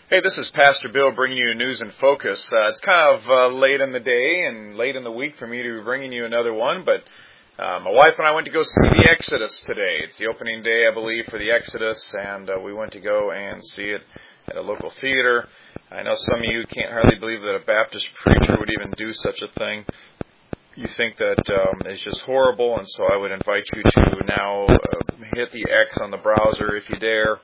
Hey, this is Pastor Bill bringing you News in Focus. It's kind of late in the day and late in the week for me to be bringing you another one, but my wife and I went to go see the Exodus today. It's the opening day, I believe, for the Exodus, and we went to go and see it at a local theater. I know some of you can't hardly believe that a Baptist preacher would even do such a thing. You think that it's just horrible, and so I would invite you to now hit the X on the browser if you dare.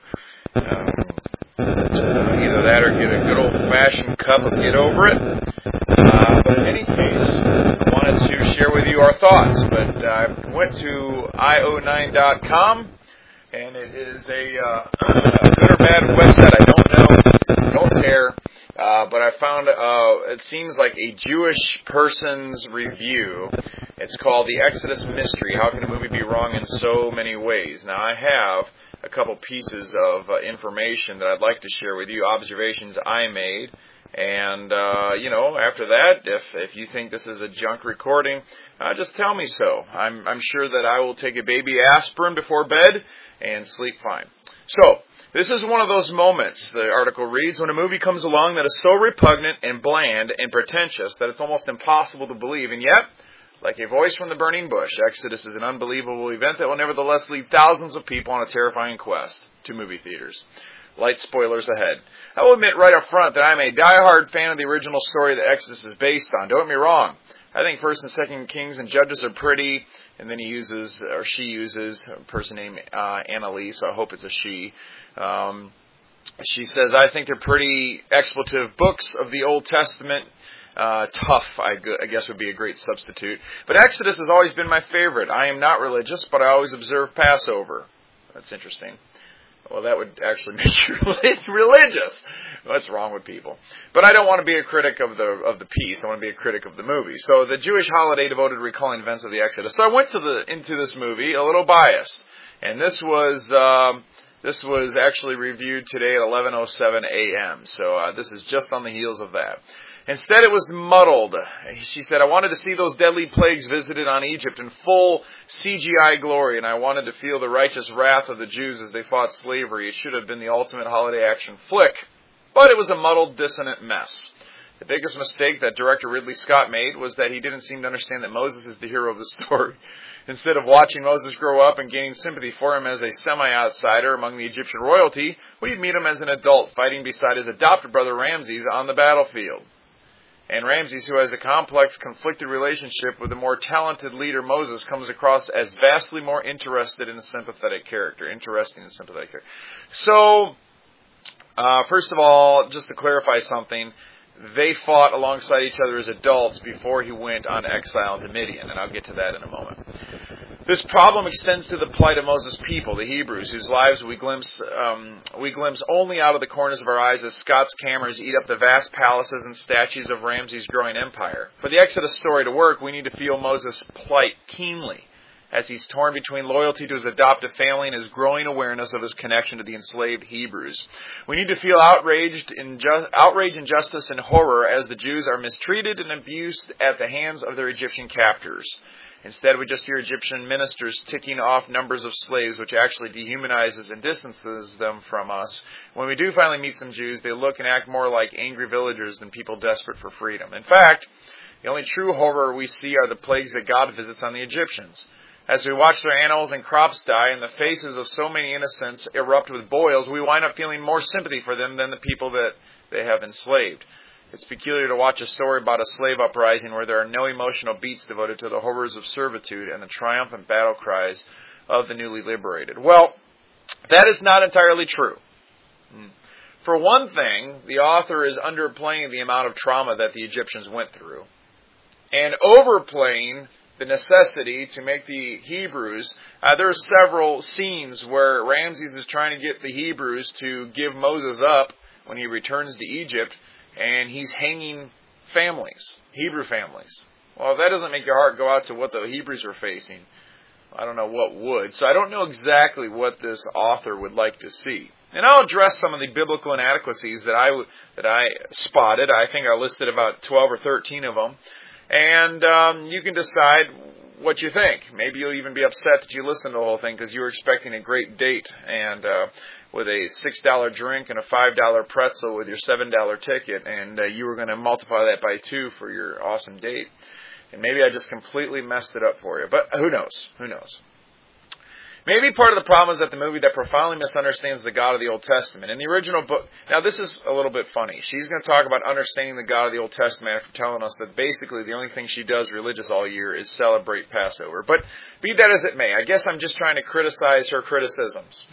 Either that or get a good old-fashioned cup and get over it. But in any case, I wanted to share with you our thoughts. But I went to io9.com, and it is a good or bad website. I don't know, don't care. But I found it seems like a Jewish person's review. It's called The Exodus Mystery. How can a movie be wrong in so many ways? Now, I have a couple pieces of information that I'd like to share with you, observations I made. And, after that, if you think this is a junk recording, just tell me so. I'm sure that I will take a baby aspirin before bed and sleep fine. So, this is one of those moments, the article reads, when a movie comes along that is so repugnant and bland and pretentious that it's almost impossible to believe, and yet, like a voice from the burning bush, Exodus is an unbelievable event that will nevertheless lead thousands of people on a terrifying quest to movie theaters. Light spoilers ahead. I will admit right up front that I'm a diehard fan of the original story that Exodus is based on. Don't get me wrong. I think 1st and 2nd Kings and Judges are pretty, and then she uses a person named Annalise, so I hope it's a she. She says, I think they're pretty expletive books of the Old Testament. Tough, I guess, would be a great substitute. But Exodus has always been my favorite. I am not religious, but I always observe Passover. That's interesting. Well, that would actually make you religious. What's wrong with people? But I don't want to be a critic of the piece. I want to be a critic of the movie. So the Jewish holiday devoted to recalling events of the Exodus. So I went into this movie a little biased, and this was actually reviewed today at 11:07 a.m. So this is just on the heels of that. Instead, it was muddled. She said, I wanted to see those deadly plagues visited on Egypt in full CGI glory, and I wanted to feel the righteous wrath of the Jews as they fought slavery. It should have been the ultimate holiday action flick, but it was a muddled, dissonant mess. The biggest mistake that director Ridley Scott made was that he didn't seem to understand that Moses is the hero of the story. Instead of watching Moses grow up and gaining sympathy for him as a semi-outsider among the Egyptian royalty, we'd meet him as an adult fighting beside his adopted brother Ramses on the battlefield. And Ramses, who has a complex, conflicted relationship with the more talented leader Moses, comes across as vastly more interesting and sympathetic character. So, first of all, just to clarify something, they fought alongside each other as adults before he went on exile to Midian, and I'll get to that in a moment. This problem extends to the plight of Moses' people, the Hebrews, whose lives we glimpse only out of the corners of our eyes as Scott's cameras eat up the vast palaces and statues of Ramses' growing empire. For the Exodus story to work, we need to feel Moses' plight keenly, as he's torn between loyalty to his adoptive family and his growing awareness of his connection to the enslaved Hebrews. We need to feel outrage, injustice, and horror as the Jews are mistreated and abused at the hands of their Egyptian captors. Instead, we just hear Egyptian ministers ticking off numbers of slaves, which actually dehumanizes and distances them from us. When we do finally meet some Jews, they look and act more like angry villagers than people desperate for freedom. In fact, the only true horror we see are the plagues that God visits on the Egyptians. As we watch their animals and crops die and the faces of so many innocents erupt with boils, we wind up feeling more sympathy for them than the people that they have enslaved. It's peculiar to watch a story about a slave uprising where there are no emotional beats devoted to the horrors of servitude and the triumphant battle cries of the newly liberated. Well, that is not entirely true. For one thing, the author is underplaying the amount of trauma that the Egyptians went through and overplaying the necessity to make the Hebrews. There are several scenes where Ramses is trying to get the Hebrews to give Moses up when he returns to Egypt, and he's hanging families, Hebrew families. Well, if that doesn't make your heart go out to what the Hebrews are facing, I don't know what would. So I don't know exactly what this author would like to see. And I'll address some of the biblical inadequacies that I spotted. I think I listed about 12 or 13 of them. And you can decide what you think. Maybe you'll even be upset that you listened to the whole thing because you were expecting a great date and with a $6 drink and a $5 pretzel with your $7 ticket, and you were going to multiply that by 2 for your awesome date. And maybe I just completely messed it up for you. But who knows? Who knows? Maybe part of the problem is that the movie that profoundly misunderstands the God of the Old Testament. In the original book, now this is a little bit funny. She's going to talk about understanding the God of the Old Testament after telling us that basically the only thing she does religious all year is celebrate Passover. But be that as it may, I guess I'm just trying to criticize her criticisms.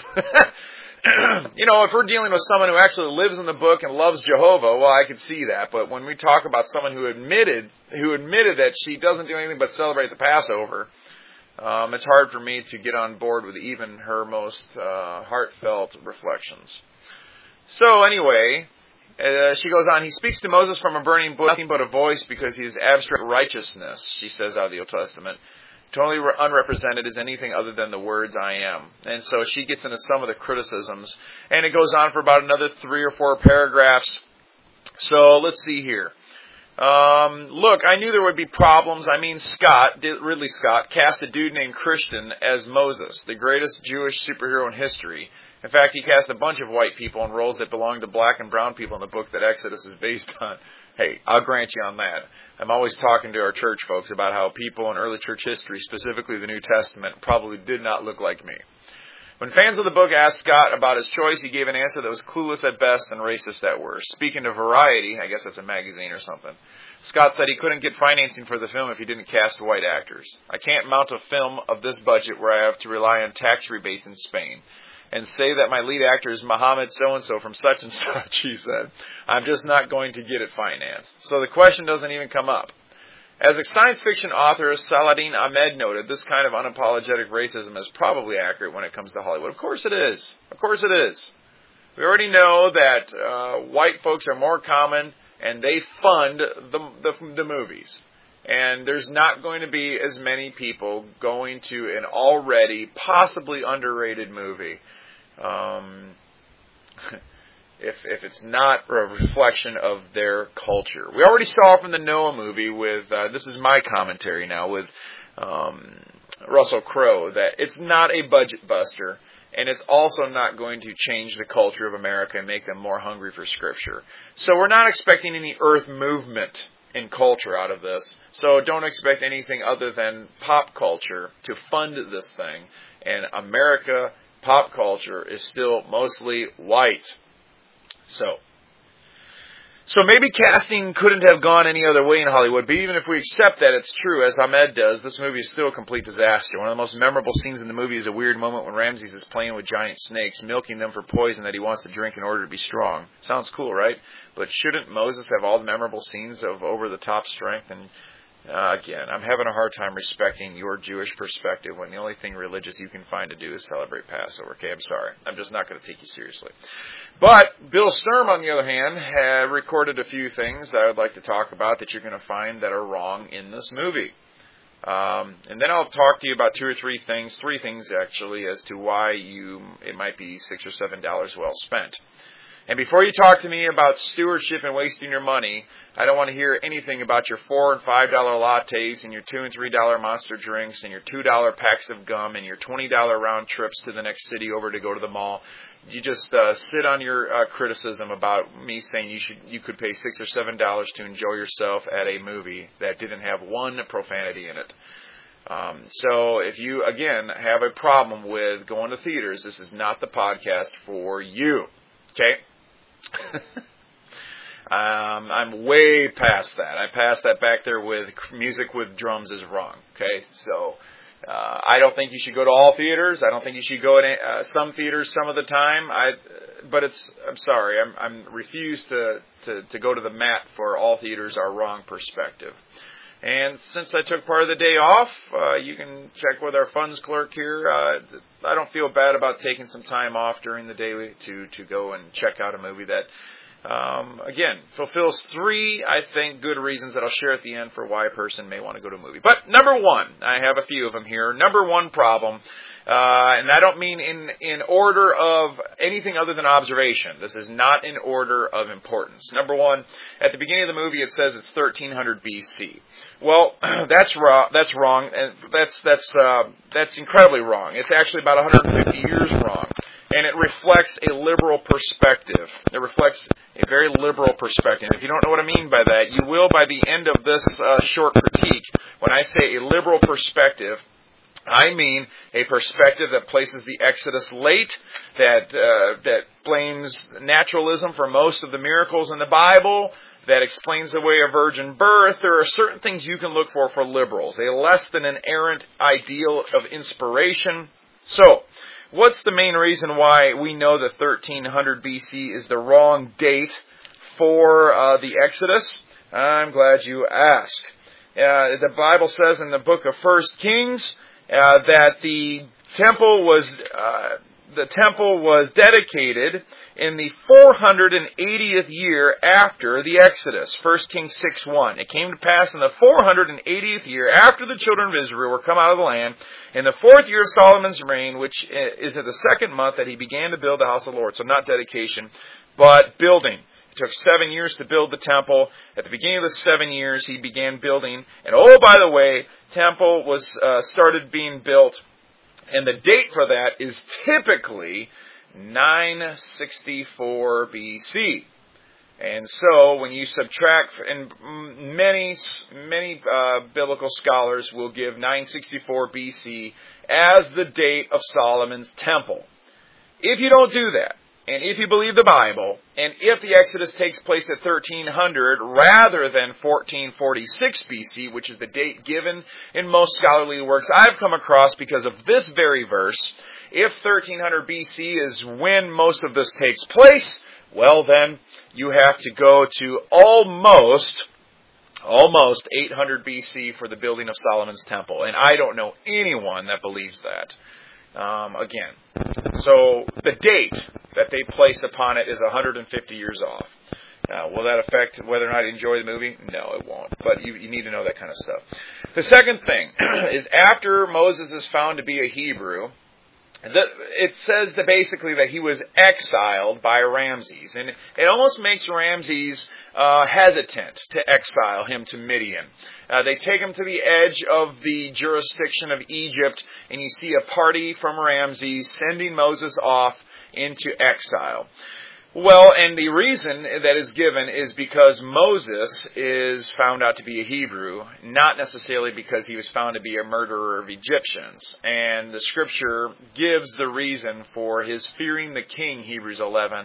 If we're dealing with someone who actually lives in the book and loves Jehovah, well, I could see that. But when we talk about someone who admitted that she doesn't do anything but celebrate the Passover, it's hard for me to get on board with even her most heartfelt reflections. So anyway, she goes on, he speaks to Moses from a burning bush, nothing but a voice because he is abstract righteousness, she says out of the Old Testament. Totally unrepresented is anything other than the words I am. And so she gets into some of the criticisms, and it goes on for about another 3 or 4 paragraphs. So let's see here. Look, I knew there would be problems. I mean, Ridley Scott, cast a dude named Christian as Moses, the greatest Jewish superhero in history. In fact, he cast a bunch of white people in roles that belong to black and brown people in the book that Exodus is based on. Hey, I'll grant you on that. I'm always talking to our church folks about how people in early church history, specifically the New Testament, probably did not look like me. When fans of the book asked Scott about his choice, he gave an answer that was clueless at best and racist at worst. Speaking to Variety, I guess that's a magazine or something, Scott said he couldn't get financing for the film if he didn't cast white actors. I can't mount a film of this budget where I have to rely on tax rebates in Spain and say that my lead actor is Mohammed so-and-so from such and such, he said. I'm just not going to get it financed. So the question doesn't even come up. As a science fiction author, Saladin Ahmed noted, this kind of unapologetic racism is probably accurate when it comes to Hollywood. Of course it is. Of course it is. We already know that white folks are more common and they fund the movies. And there's not going to be as many people going to an already possibly underrated movie if it's not a reflection of their culture. We already saw from the Noah movie with, this is my commentary now, with Russell Crowe, that it's not a budget buster, and it's also not going to change the culture of America and make them more hungry for Scripture. So we're not expecting any earth movement in culture out of this, so don't expect anything other than pop culture to fund this thing, and America pop culture is still mostly white. So maybe casting couldn't have gone any other way in Hollywood, but even if we accept that it's true, as Ahmed does, this movie is still a complete disaster. One of the most memorable scenes in the movie is a weird moment when Ramses is playing with giant snakes, milking them for poison that he wants to drink in order to be strong. Sounds cool, right? But shouldn't Moses have all the memorable scenes of over-the-top strength? And again, I'm having a hard time respecting your Jewish perspective when the only thing religious you can find to do is celebrate Passover. Okay, I'm sorry. I'm just not going to take you seriously. But Bill Sturm, on the other hand, had recorded a few things that I would like to talk about that you're going to find that are wrong in this movie. And then I'll talk to you about 2 or 3 things, 3 things actually, as to why it might be $6 or $7 well spent. And before you talk to me about stewardship and wasting your money, I don't want to hear anything about your $4 and $5 lattes and your $2 and $3 monster drinks and your $2 packs of gum and your $20 round trips to the next city over to go to the mall. You just sit on your criticism about me saying you could pay $6 or $7 to enjoy yourself at a movie that didn't have one profanity in it. So if you, again, have a problem with going to theaters, this is not the podcast for you. Okay? I'm way past that. I passed that back there with music with drums is wrong. Okay, so I don't think you should go to all theaters. I don't think you should go to some theaters some of the time. I'm sorry. I'm refuse to go to the mat for all theaters are wrong perspective. And since I took part of the day off, you can check with our funds clerk here. I don't feel bad about taking some time off during the day to go and check out a movie that, again, fulfills 3, I think, good reasons that I'll share at the end for why a person may want to go to a movie. But number 1, I have a few of them here. Number 1 problem, and I don't mean in order of anything other than observation. This is not in order of importance. Number 1, at the beginning of the movie it says it's 1300 BC. Well, that's wrong, and that's incredibly wrong. It's actually about 150 years wrong. And it reflects a liberal perspective. It reflects a very liberal perspective. If you don't know what I mean by that, you will by the end of this short critique. When I say a liberal perspective, I mean a perspective that places the Exodus late, that blames naturalism for most of the miracles in the Bible, that explains away a virgin birth. There are certain things you can look for liberals. A less than an errant ideal of inspiration. So, what's the main reason why we know that 1300 BC is the wrong date for the Exodus? I'm glad you asked. The Bible says in the book of 1 Kings that the temple was dedicated in the 480th year after the Exodus. 1 Kings 6:1. It came to pass in the 480th year after the children of Israel were come out of the land, in the 4th year of Solomon's reign, which is in the 2nd month, that he began to build the house of the Lord. So not dedication, but building. It took 7 years to build the temple. At the beginning of the 7 years, he began building. And oh, by the way, temple was started being built. And the date for that is typically 964 BC. And so when you subtract, and many biblical scholars will give 964 BC as the date of Solomon's temple. If you don't do that, and if you believe the Bible, and if the Exodus takes place at 1300 rather than 1446 BC, which is the date given in most scholarly works I've come across because of this very verse, if 1300 BC is when most of this takes place, well then, you have to go to almost 800 BC for the building of Solomon's temple. And I don't know anyone that believes that. Again, so the date that they place upon it is 150 years off. Now, will that affect whether or not you enjoy the movie? No, it won't. But you need to know that kind of stuff. The second thing is after Moses is found to be a Hebrew, it says that basically that he was exiled by Ramses. And it almost makes Ramses hesitant to exile him to Midian. They take him to the edge of the jurisdiction of Egypt, and you see a party from Ramses sending Moses off into exile. Well, and the reason that is given is because Moses is found out to be a Hebrew, not necessarily because he was found to be a murderer of Egyptians. And the Scripture gives the reason for his fearing the king, Hebrews 11,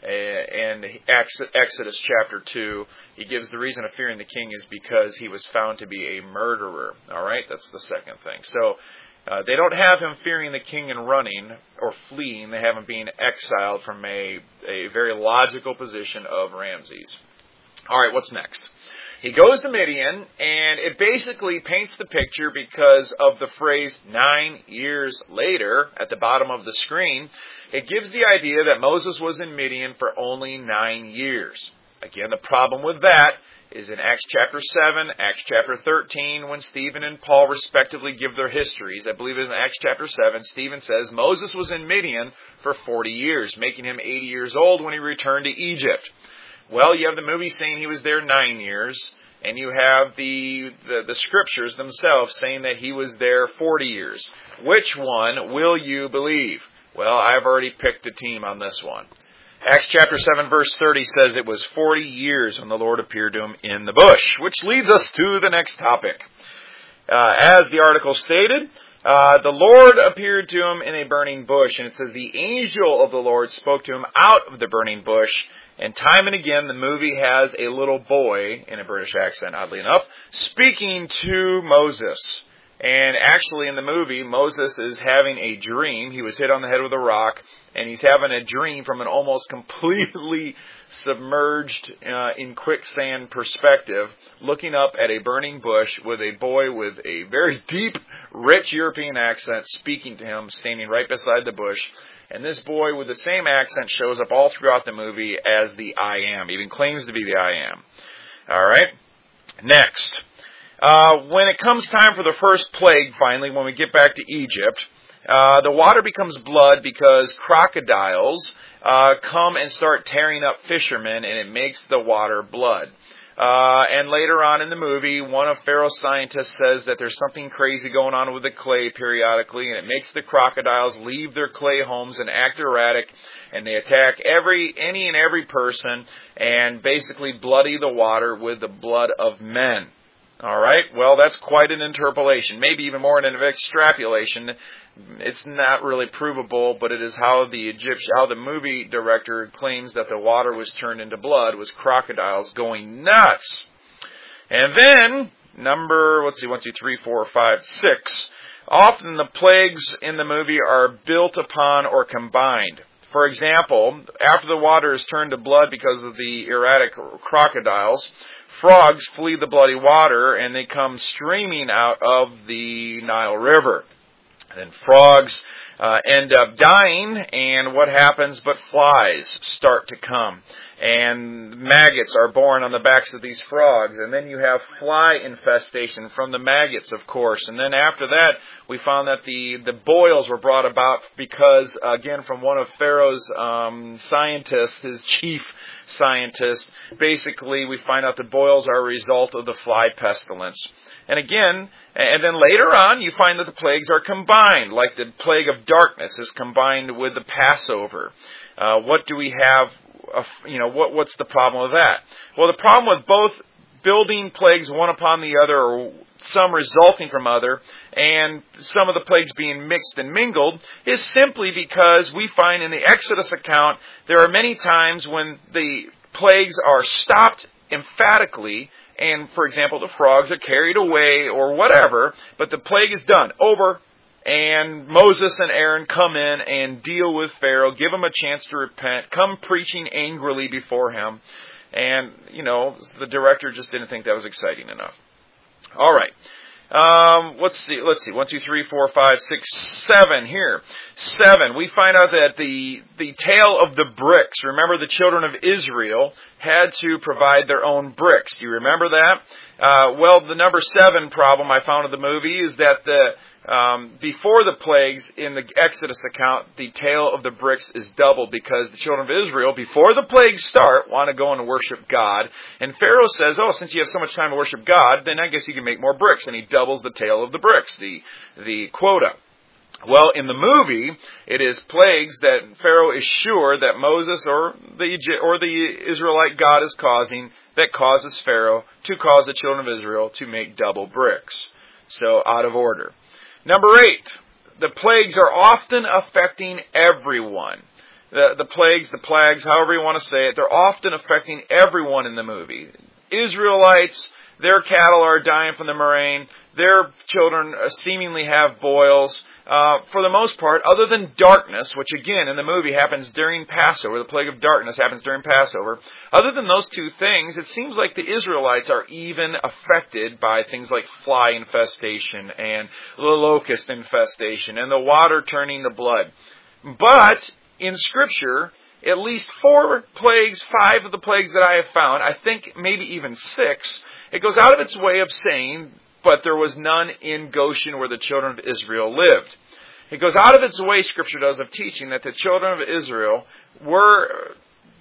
and Exodus chapter 2. He gives the reason of fearing the king is because he was found to be a murderer. All right, that's the second thing. So, they don't have him fearing the king and running or fleeing. They have him being exiled from a very logical position of Ramses. All right, what's next? He goes to Midian, and it basically paints the picture because of the phrase 9 years later at the bottom of the screen. It gives the idea that Moses was in Midian for only 9 years. Again, the problem with that is in Acts chapter 7, Acts chapter 13, when Stephen and Paul respectively give their histories. I believe it is in Acts chapter 7, Stephen says Moses was in Midian for 40 years, making him 80 years old when he returned to Egypt. Well, you have the movie saying he was there 9 years, and you have the scriptures themselves saying that he was there 40 years. Which one will you believe? Well, I've already picked a team on this one. Acts chapter 7 verse 30 says it was 40 years when the Lord appeared to him in the bush, which leads us to the next topic. As the article stated, the Lord appeared to him in a burning bush, and it says the angel of the Lord spoke to him out of the burning bush, and time and again the movie has a little boy, in a British accent oddly enough, speaking to Moses. And actually in the movie, Moses is having a dream. He was hit on the head with a rock, and he's having a dream from an almost completely submerged in quicksand perspective, looking up at a burning bush with a boy with a very deep, rich European accent speaking to him, standing right beside the bush. And this boy with the same accent shows up all throughout the movie as the I Am, even claims to be the I Am. All right, next. When it comes time for the first plague, finally, when we get back to Egypt, the water becomes blood because crocodiles come and start tearing up fishermen, and it makes the water blood. And later on in the movie, one of Pharaoh's scientists says that there's something crazy going on with the clay periodically, and it makes the crocodiles leave their clay homes and act erratic, and they attack any and every person and basically bloody the water with the blood of men. All right? Well, that's quite an interpolation, maybe even more an extrapolation. It's not really provable, but it is how the movie director claims that the water was turned into blood, was crocodiles going nuts. And then, number, 1, 2, 3, 4, 5, 6. Often the plagues in the movie are built upon or combined. For example, after the water is turned to blood because of the erratic crocodiles, frogs flee the bloody water and they come streaming out of the Nile River. And frogs end up dying, and what happens but flies start to come. And maggots are born on the backs of these frogs. And then you have fly infestation from the maggots, of course. And then after that, we found that the boils were brought about because, again, from one of Pharaoh's scientists, his chief scientist, basically we find out the boils are a result of the fly pestilence. And again, and then later on, you find that the plagues are combined, like the plague of darkness is combined with the Passover. What do we have? What's the problem with that? Well, the problem with both building plagues one upon the other, or some resulting from other, and some of the plagues being mixed and mingled, is simply because we find in the Exodus account there are many times when the plagues are stopped emphatically. And, for example, the frogs are carried away or whatever, but the plague is done, over, and Moses and Aaron come in and deal with Pharaoh, give him a chance to repent, come preaching angrily before him. And, the director just didn't think that was exciting enough. All right. Let's see. 1, 2, 3, 4, 5, 6, 7 here. 7. We find out that the tale of the bricks. Remember, the children of Israel had to provide their own bricks. Do you remember that? Well, the number 7 problem I found in the movie is that before the plagues in the Exodus account, the tale of the bricks is doubled because the children of Israel, before the plagues start, want to go and worship God. And Pharaoh says, since you have so much time to worship God, then I guess you can make more bricks. And he doubles the tale of the bricks, the quota. Well, in the movie, it is plagues that Pharaoh is sure that Moses or the Israelite God is causing that causes Pharaoh to cause the children of Israel to make double bricks. So, out of order. Number 8, the plagues are often affecting everyone. The plagues, however you want to say it, they're often affecting everyone in the movie. Israelites, their cattle are dying from the murrain. Their children seemingly have boils. For the most part, other than darkness, which again in the movie happens during Passover, the plague of darkness happens during Passover, other than those two things, it seems like the Israelites are even affected by things like fly infestation and the locust infestation and the water turning to blood. But in Scripture, at least 4 plagues, 5 of the plagues that I have found, I think maybe even 6, it goes out of its way of saying, but there was none in Goshen where the children of Israel lived. It goes out of its way, Scripture does, of teaching that the children of Israel were,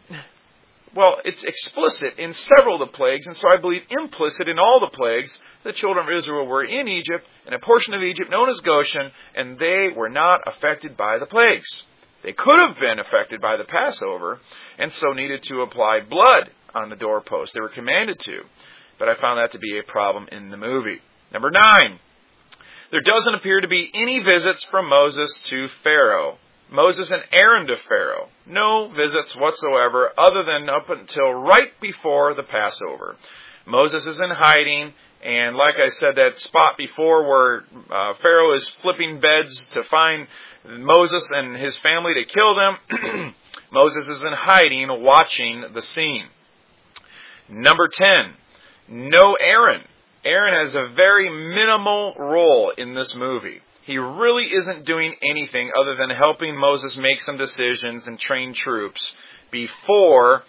it's explicit in several of the plagues, and so I believe implicit in all the plagues, the children of Israel were in Egypt, in a portion of Egypt known as Goshen, and they were not affected by the plagues. They could have been affected by the Passover, and so needed to apply blood on the doorpost. They were commanded to, but I found that to be a problem in the movie. Number 9, there doesn't appear to be any visits from Moses to Pharaoh. Moses and Aaron to Pharaoh. No visits whatsoever other than up until right before the Passover. Moses is in hiding, and like I said, that spot before where Pharaoh is flipping beds to find Moses and his family to kill them, Moses is in hiding watching the scene. Number 10, no Aaron. Aaron has a very minimal role in this movie. He really isn't doing anything other than helping Moses make some decisions and train troops before,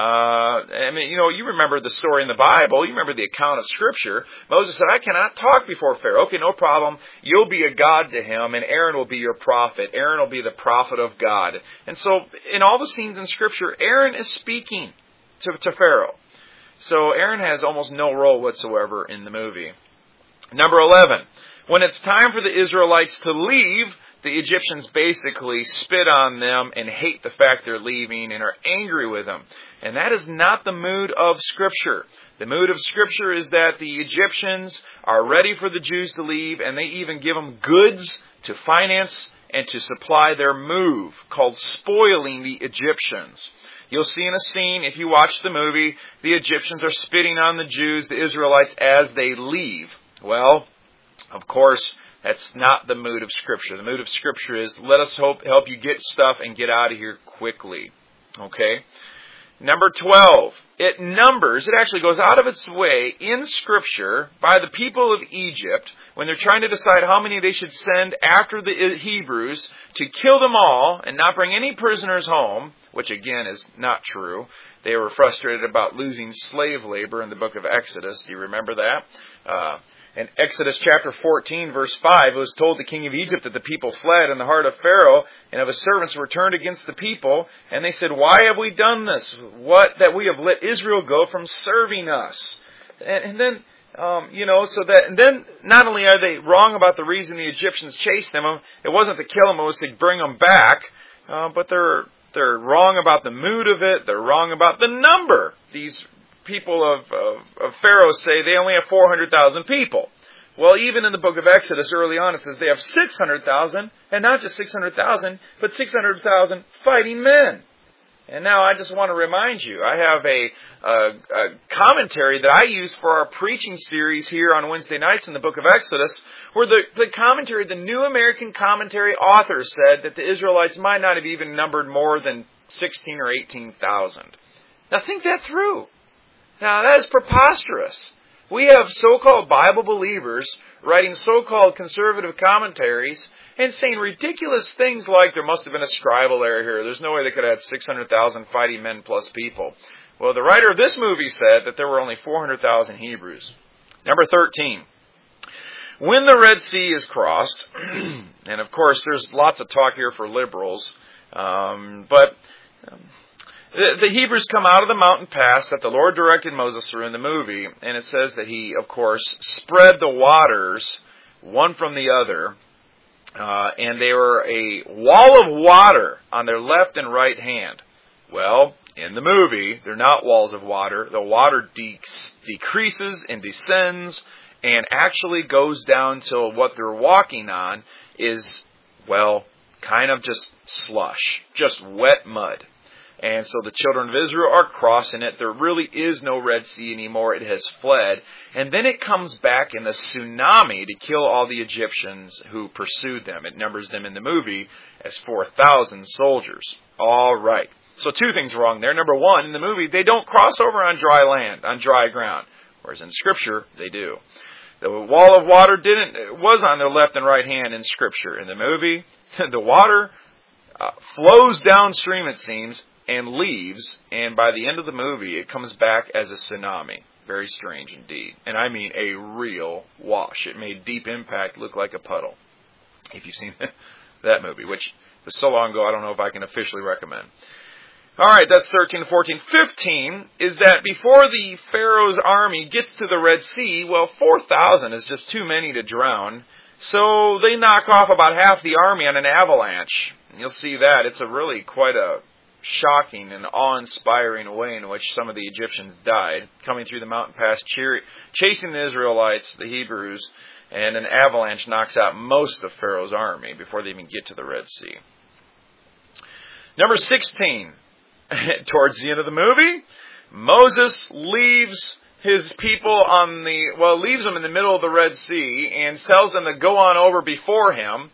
you remember the story in the Bible. You remember the account of Scripture. Moses said, I cannot talk before Pharaoh. Okay, no problem. You'll be a God to him, and Aaron will be your prophet. Aaron will be the prophet of God. And so, in all the scenes in Scripture, Aaron is speaking to Pharaoh. So Aaron has almost no role whatsoever in the movie. Number 11. When it's time for the Israelites to leave, the Egyptians basically spit on them and hate the fact they're leaving and are angry with them. And that is not the mood of Scripture. The mood of Scripture is that the Egyptians are ready for the Jews to leave, and they even give them goods to finance and to supply their move, called spoiling the Egyptians. You'll see in a scene, if you watch the movie, the Egyptians are spitting on the Jews, the Israelites, as they leave. Well, of course, that's not the mood of Scripture. The mood of Scripture is, let us help you get stuff and get out of here quickly. Okay? Number 12. It actually goes out of its way in Scripture by the people of Egypt when they're trying to decide how many they should send after the Hebrews to kill them all and not bring any prisoners home, which again is not true. They were frustrated about losing slave labor in the book of Exodus. Do you remember that? In Exodus chapter 14, verse 5, it was told the king of Egypt that the people fled, and the heart of Pharaoh and of his servants were turned against the people. And they said, why have we done this? What, that we have let Israel go from serving us? And then, and then not only are they wrong about the reason the Egyptians chased them, it wasn't to kill them, it was to bring them back, but they're wrong about the mood of it, they're wrong about the number. These people of Pharaoh say they only have 400,000 people. Well, even in the book of Exodus, early on, it says they have 600,000, and not just 600,000, but 600,000 fighting men. And now I just want to remind you, I have a commentary that I use for our preaching series here on Wednesday nights in the book of Exodus, where the commentary, the New American Commentary author said that the Israelites might not have even numbered more than 16 or 18,000. Now think that through. Now, that is preposterous. We have so-called Bible believers writing so-called conservative commentaries and saying ridiculous things like there must have been a scribal error here. There's no way they could have had 600,000 fighting men plus people. Well, the writer of this movie said that there were only 400,000 Hebrews. Number 13. When the Red Sea is crossed, and of course there's lots of talk here for liberals, but the Hebrews come out of the mountain pass that the Lord directed Moses through in the movie, and it says that he, of course, spread the waters one from the other, and they were a wall of water on their left and right hand. Well, in the movie, they're not walls of water. The water decreases and descends and actually goes down till what they're walking on is, well, kind of just slush, just wet mud. And so the children of Israel are crossing it. There really is no Red Sea anymore. It has fled. And then it comes back in a tsunami to kill all the Egyptians who pursued them. It numbers them in the movie as 4,000 soldiers. All right. So two things wrong there. Number one, in the movie, they don't cross over on dry land, on dry ground. Whereas in Scripture, they do. The wall of water was on their left and right hand in Scripture. In the movie, the water flows downstream, it seems, and leaves, and by the end of the movie, it comes back as a tsunami. Very strange indeed. And I mean a real wash. It made Deep Impact look like a puddle. If you've seen that movie, which was so long ago, I don't know if I can officially recommend. All right, that's 13 to 14. 15 is that before the Pharaoh's army gets to the Red Sea, well, 4,000 is just too many to drown. So they knock off about half the army on an avalanche. And you'll see that. It's really quite a shocking and awe-inspiring way in which some of the Egyptians died, coming through the mountain pass, chasing the Israelites, the Hebrews, and an avalanche knocks out most of Pharaoh's army before they even get to the Red Sea. Number 16, towards the end of the movie, Moses leaves his people leaves them in the middle of the Red Sea and tells them to go on over before him.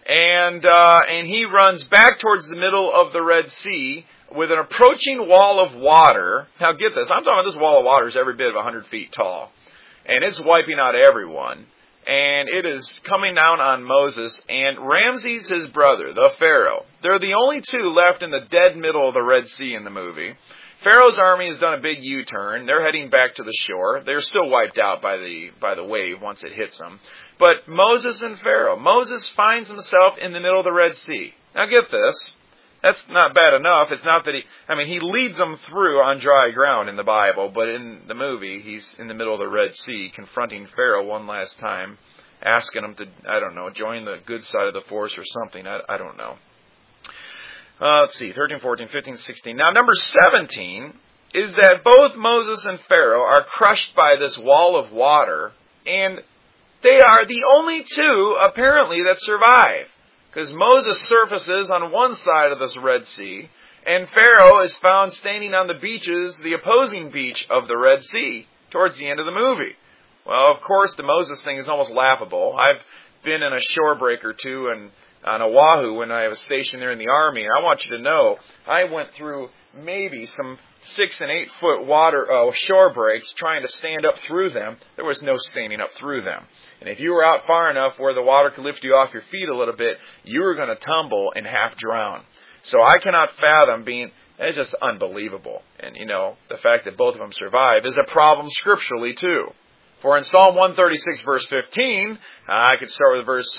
And he runs back towards the middle of the Red Sea with an approaching wall of water. Now get this, I'm talking about this wall of water is every bit of 100 feet tall. And it's wiping out everyone. And it is coming down on Moses and Ramses, his brother, the Pharaoh. They're the only two left in the dead middle of the Red Sea in the movie. Pharaoh's army has done a big U-turn. They're heading back to the shore. They're still wiped out by the wave once it hits them. But Moses and Pharaoh. Moses finds himself in the middle of the Red Sea. Now get this. That's not bad enough. It's not that he leads them through on dry ground in the Bible, but in the movie, he's in the middle of the Red Sea, confronting Pharaoh one last time, asking him to, join the good side of the force or something. I don't know. Let's see, 13, 14, 15, 16. Now, number 17 is that both Moses and Pharaoh are crushed by this wall of water, and they are the only two, apparently, that survive. Because Moses surfaces on one side of this Red Sea, and Pharaoh is found standing on the beaches, the opposing beach of the Red Sea, towards the end of the movie. Well, of course, the Moses thing is almost laughable. I've been in a shore break or two on Oahu when I was stationed there in the Army, and I want you to know, I went through maybe some 6 and 8 foot water shore breaks trying to stand up through them. There was no standing up through them. And if you were out far enough where the water could lift you off your feet a little bit, you were going to tumble and half drown. So I cannot fathom it's just unbelievable. And the fact that both of them survive is a problem scripturally too. For in Psalm 136 verse 15, I could start with verse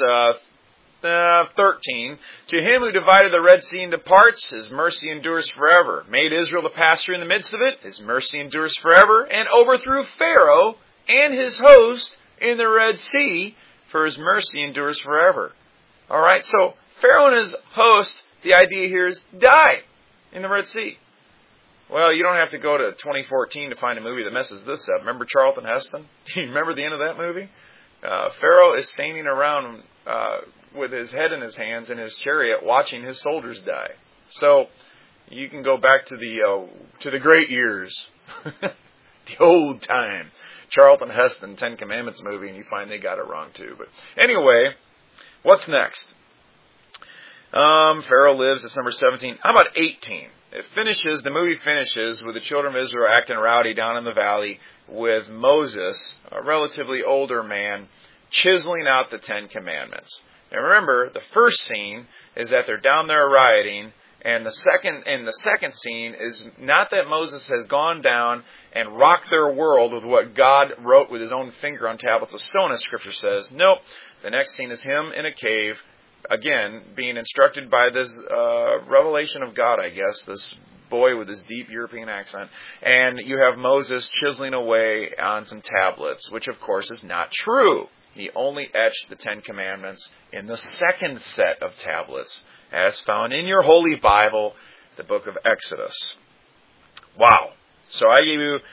13. To him who divided the Red Sea into parts, his mercy endures forever. Made Israel to pass through in the midst of it, his mercy endures forever. And overthrew Pharaoh and his host in the Red Sea, for his mercy endures forever. All right, so Pharaoh and his host, the idea here is die in the Red Sea. Well, you don't have to go to 2014 to find a movie that messes this up. Remember Charlton Heston? Do you remember the end of that movie? Pharaoh is standing around with his head in his hands in his chariot, watching his soldiers die. So you can go back to the great years, the old time. Charlton Heston, 10 Commandments movie, and you find they got it wrong too. But anyway, what's next? Pharaoh lives. It's number 17. How about 18? The movie finishes with the children of Israel acting rowdy down in the valley with Moses, a relatively older man, chiseling out the 10 Commandments. And remember, the first scene is that they're down there rioting, and the second scene is not that Moses has gone down and rocked their world with what God wrote with his own finger on tablets of stone, as Scripture says. Nope. The next scene is him in a cave, again, being instructed by this revelation of God, I guess, this boy with his deep European accent. And you have Moses chiseling away on some tablets, which, of course, is not true. He only etched the 10 Commandments in the second set of tablets, as found in your Holy Bible, the book of Exodus. Wow. So I gave you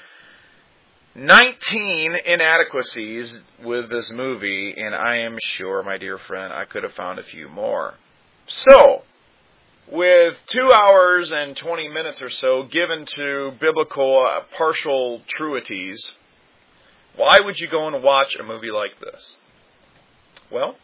19 inadequacies with this movie, and I am sure, my dear friend, I could have found a few more. So, with 2 hours and 20 minutes or so given to biblical partial truities, why would you go and watch a movie like this? Well,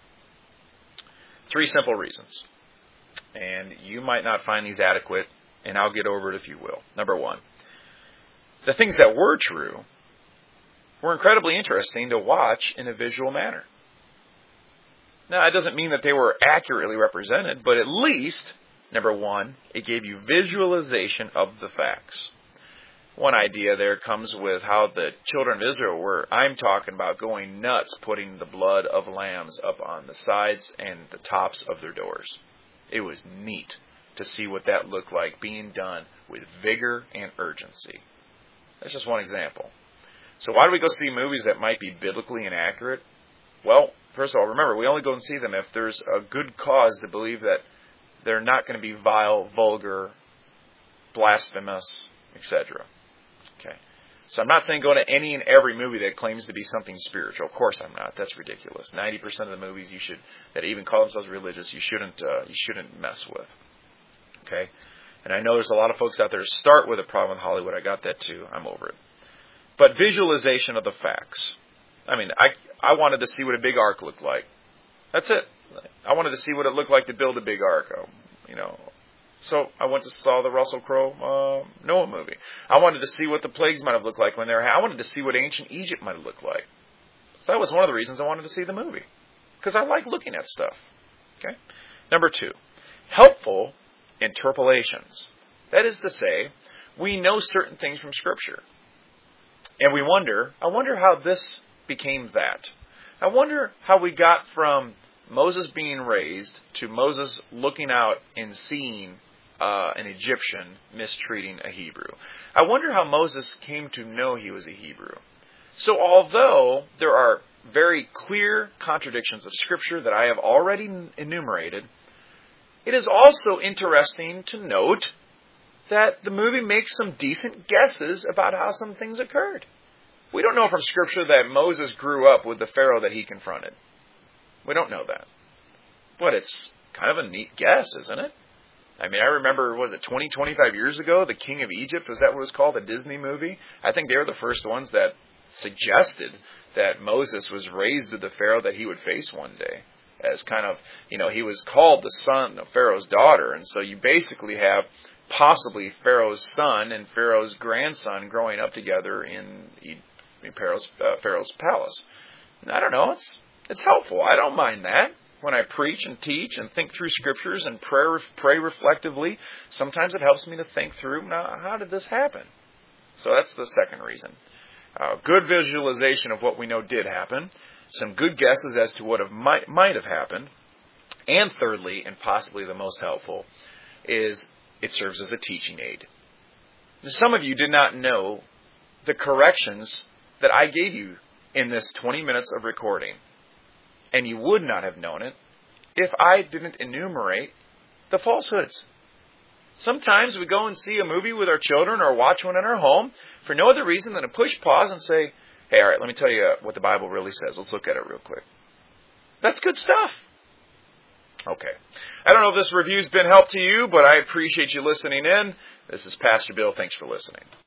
3 simple reasons. And you might not find these adequate, and I'll get over it if you will. Number 1, the things that were true were incredibly interesting to watch in a visual manner. Now, that doesn't mean that they were accurately represented, but at least, number 1, it gave you visualization of the facts. One idea there comes with how the children of Israel were, I'm talking about going nuts, putting the blood of lambs up on the sides and the tops of their doors. It was neat to see what that looked like being done with vigor and urgency. That's just one example. So why do we go see movies that might be biblically inaccurate? Well, first of all, remember, we only go and see them if there's a good cause to believe that they're not going to be vile, vulgar, blasphemous, etc. Okay. So I'm not saying go to any and every movie that claims to be something spiritual. Of course I'm not. That's ridiculous. 90% of the movies that even call themselves religious, you shouldn't mess with. Okay? And I know there's a lot of folks out there who start with a problem with Hollywood. I got that too. I'm over it. But visualization of the facts. I mean, I wanted to see what a big ark looked like. That's it. I wanted to see what it looked like to build a big ark. So I went to saw the Russell Crowe Noah movie. I wanted to see what the plagues might have looked like when they were. I wanted to see what ancient Egypt might have looked like. So that was one of the reasons I wanted to see the movie, because I like looking at stuff. Okay. Number 2, helpful interpolations. That is to say, we know certain things from Scripture, and I wonder how this became that. I wonder how we got from Moses being raised to Moses looking out and seeing an Egyptian mistreating a Hebrew. I wonder how Moses came to know he was a Hebrew. So although there are very clear contradictions of Scripture that I have already enumerated, it is also interesting to note that the movie makes some decent guesses about how some things occurred. We don't know from Scripture that Moses grew up with the Pharaoh that he confronted. We don't know that. But it's kind of a neat guess, isn't it? I mean, I remember, was it 20, 25 years ago, The King of Egypt, was that what it was called, a Disney movie? I think they were the first ones that suggested that Moses was raised with the Pharaoh that he would face one day. As kind of, he was called the son of Pharaoh's daughter, and so you basically have possibly Pharaoh's son and Pharaoh's grandson growing up together in Pharaoh's palace. And I don't know, it's helpful. I don't mind that. When I preach and teach and think through Scriptures and pray reflectively, sometimes it helps me to think through, now, how did this happen? So that's the second reason. Good visualization of what we know did happen. Some good guesses as to what might have happened. And thirdly, and possibly the most helpful, is it serves as a teaching aid. Some of you did not know the corrections that I gave you in this 20 minutes of recording. And you would not have known it if I didn't enumerate the falsehoods. Sometimes we go and see a movie with our children or watch one in our home for no other reason than to push pause and say, hey, all right, let me tell you what the Bible really says. Let's look at it real quick. That's good stuff. Okay. I don't know if this review's been help to you, but I appreciate you listening in. This is Pastor Bill. Thanks for listening.